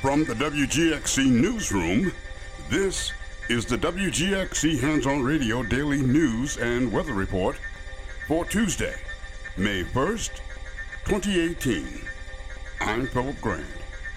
From the WGXC Newsroom, this is the WGXC Hands-On Radio Daily News and Weather Report for Tuesday, May 1st, 2018. I'm Philip Grant.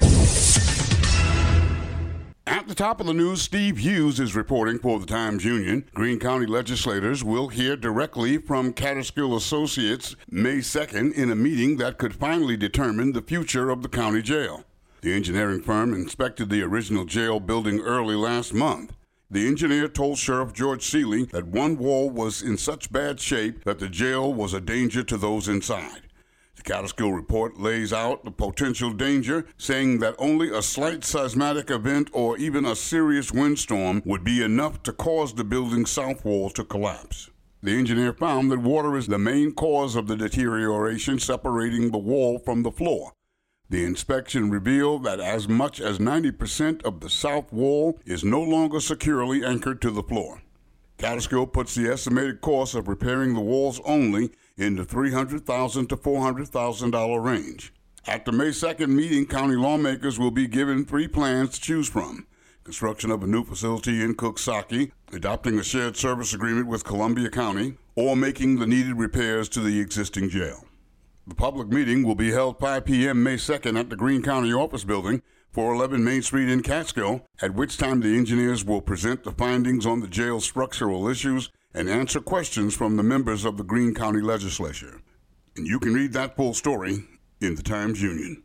At the top of the news, Steve Hughes is reporting for the Times-Union. Greene County legislators will hear directly from Catskill Associates May 2nd in a meeting that could finally determine the future of the county jail. The engineering firm inspected the original jail building early last month. The engineer told Sheriff George Seeley that one wall was in such bad shape that the jail was a danger to those inside. The Catskill report lays out the potential danger, saying that only a slight seismic event or even a serious windstorm would be enough to cause the building's south wall to collapse. The engineer found that water is the main cause of the deterioration, separating the wall from the floor. The inspection revealed that as much as 90% of the south wall is no longer securely anchored to the floor. Catskill puts the estimated cost of repairing the walls only in the $300,000 to $400,000 range. At the May 2nd meeting, county lawmakers will be given three plans to choose from: construction of a new facility in Coxsackie, adopting a shared service agreement with Columbia County, or making the needed repairs to the existing jail. The public meeting will be held 5 p.m. May 2nd at the Greene County Office Building, 411 Main Street in Catskill, at which time the engineers will present the findings on the jail's structural issues and answer questions from the members of the Greene County Legislature. And you can read that full story in the Times-Union.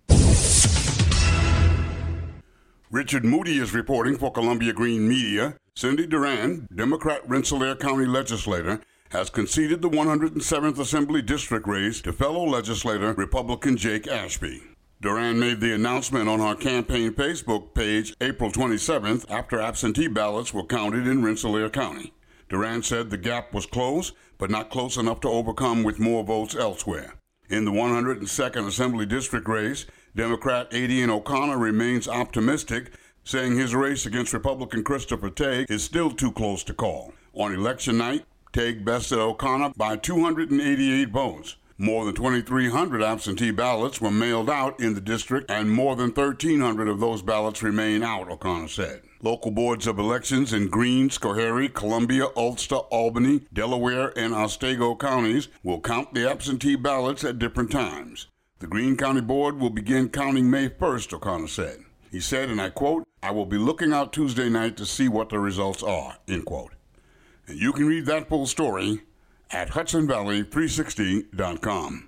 Richard Moody is reporting for Columbia Green Media. Cindy Duran, Democrat Rensselaer County legislator, has conceded the 107th Assembly District race to fellow legislator Republican Jake Ashby. Duran made the announcement on her campaign Facebook page April 27th after absentee ballots were counted in Rensselaer County. Duran said the gap was close, but not close enough to overcome with more votes elsewhere. In the 102nd Assembly District race, Democrat Adian O'Connor remains optimistic, saying his race against Republican Christopher Tague is still too close to call. On election night, Tague bested O'Connor by 288 votes. More than 2,300 absentee ballots were mailed out in the district, and more than 1,300 of those ballots remain out, O'Connor said. Local boards of elections in Greene, Schoharie, Columbia, Ulster, Albany, Delaware, and Otsego counties will count the absentee ballots at different times. The Greene County Board will begin counting May 1st, O'Connor said. He said, and I quote, "I will be looking out Tuesday night to see what the results are," end quote. And you can read that full story at HudsonValley360.com.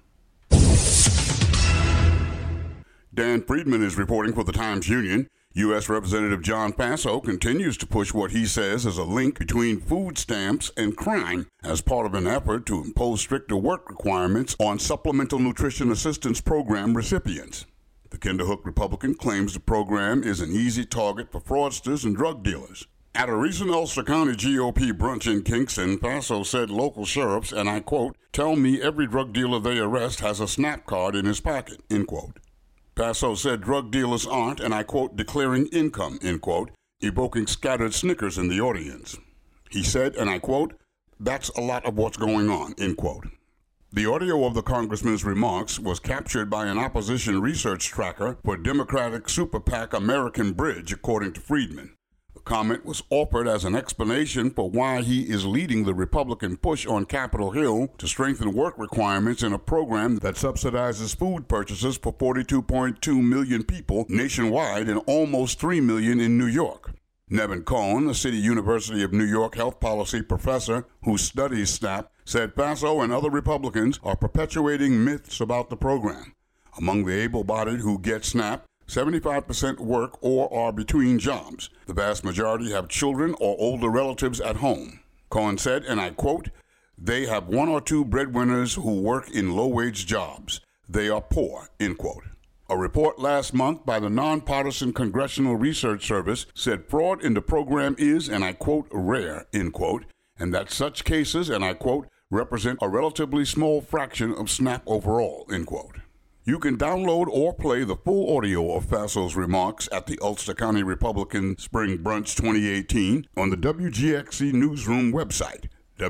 Dan Friedman is reporting for the Times-Union. U.S. Representative John Faso continues to push what he says is a link between food stamps and crime as part of an effort to impose stricter work requirements on Supplemental Nutrition Assistance Program recipients. The Kinderhook Republican claims the program is an easy target for fraudsters and drug dealers. At a recent Ulster County GOP brunch in Kingston, Faso said local sheriffs, and I quote, "tell me every drug dealer they arrest has a SNAP card in his pocket," end quote. Faso said drug dealers aren't, and I quote, "declaring income," end quote, evoking scattered snickers in the audience. He said, and I quote, "that's a lot of what's going on," end quote. The audio of the congressman's remarks was captured by an opposition research tracker for Democratic super PAC American Bridge, according to Friedman. Comment was offered as an explanation for why he is leading the Republican push on Capitol Hill to strengthen work requirements in a program that subsidizes food purchases for 42.2 million people nationwide and almost 3 million in New York. Nevin Cohen, a City University of New York health policy professor who studies SNAP, said Faso and other Republicans are perpetuating myths about the program. Among the able-bodied who get SNAP, 75% work or are between jobs. The vast majority have children or older relatives at home. Cohen said, and I quote, "they have one or two breadwinners who work in low-wage jobs. They are poor," end quote. A report last month by the nonpartisan Congressional Research Service said fraud in the program is, and I quote, "rare," end quote, and that such cases, and I quote, "represent a relatively small fraction of SNAP overall," end quote. You can download or play the full audio of Faso's remarks at the Ulster County Republican Spring Brunch 2018 on the WGXC Newsroom website,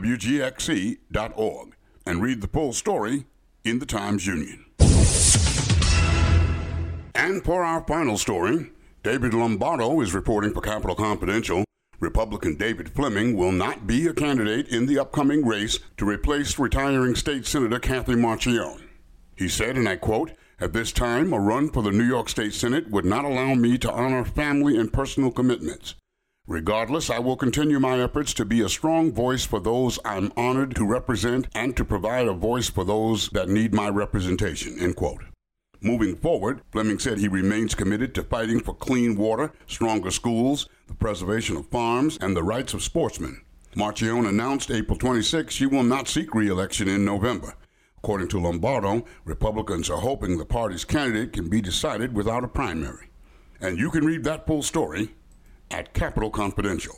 WGXC.org, and read the full story in the Times-Union. And for our final story, David Lombardo is reporting for Capital Confidential. Republican David Fleming will not be a candidate in the upcoming race to replace retiring State Senator Kathy Marchione. He said, and I quote, "At this time, a run for the New York State Senate would not allow me to honor family and personal commitments. Regardless, I will continue my efforts to be a strong voice for those I'm honored to represent and to provide a voice for those that need my representation," end quote. Moving forward, Fleming said he remains committed to fighting for clean water, stronger schools, the preservation of farms, and the rights of sportsmen. Marchione announced April 26 she will not seek re-election in November. According to Lombardo, Republicans are hoping the party's candidate can be decided without a primary. And you can read that full story at Capital Confidential.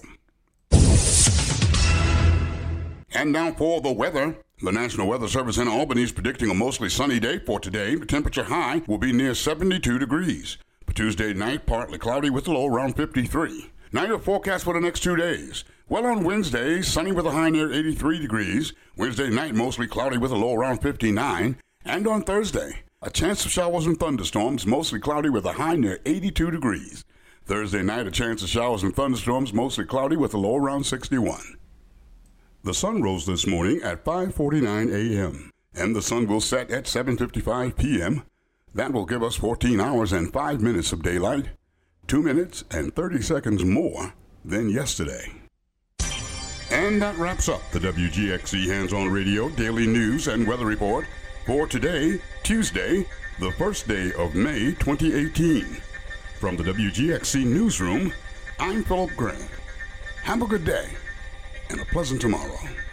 And now for the weather. The National Weather Service in Albany is predicting a mostly sunny day for today. The temperature high will be near 72 degrees. For Tuesday night, partly cloudy with a low around 53. Now your forecast for the next 2 days. Well, on Wednesday, sunny with a high near 83 degrees. Wednesday night, mostly cloudy with a low around 59. And on Thursday, a chance of showers and thunderstorms, mostly cloudy with a high near 82 degrees. Thursday night, a chance of showers and thunderstorms, mostly cloudy with a low around 61. The sun rose this morning at 5:49 a.m., and the sun will set at 7:55 p.m. That will give us 14 hours and 5 minutes of daylight, 2 minutes and 30 seconds more than yesterday. And that wraps up the WGXC Hands-On Radio Daily News and Weather Report for today, Tuesday, the first day of May 2018. From the WGXC Newsroom, I'm Philip Grant. Have a good day and a pleasant tomorrow.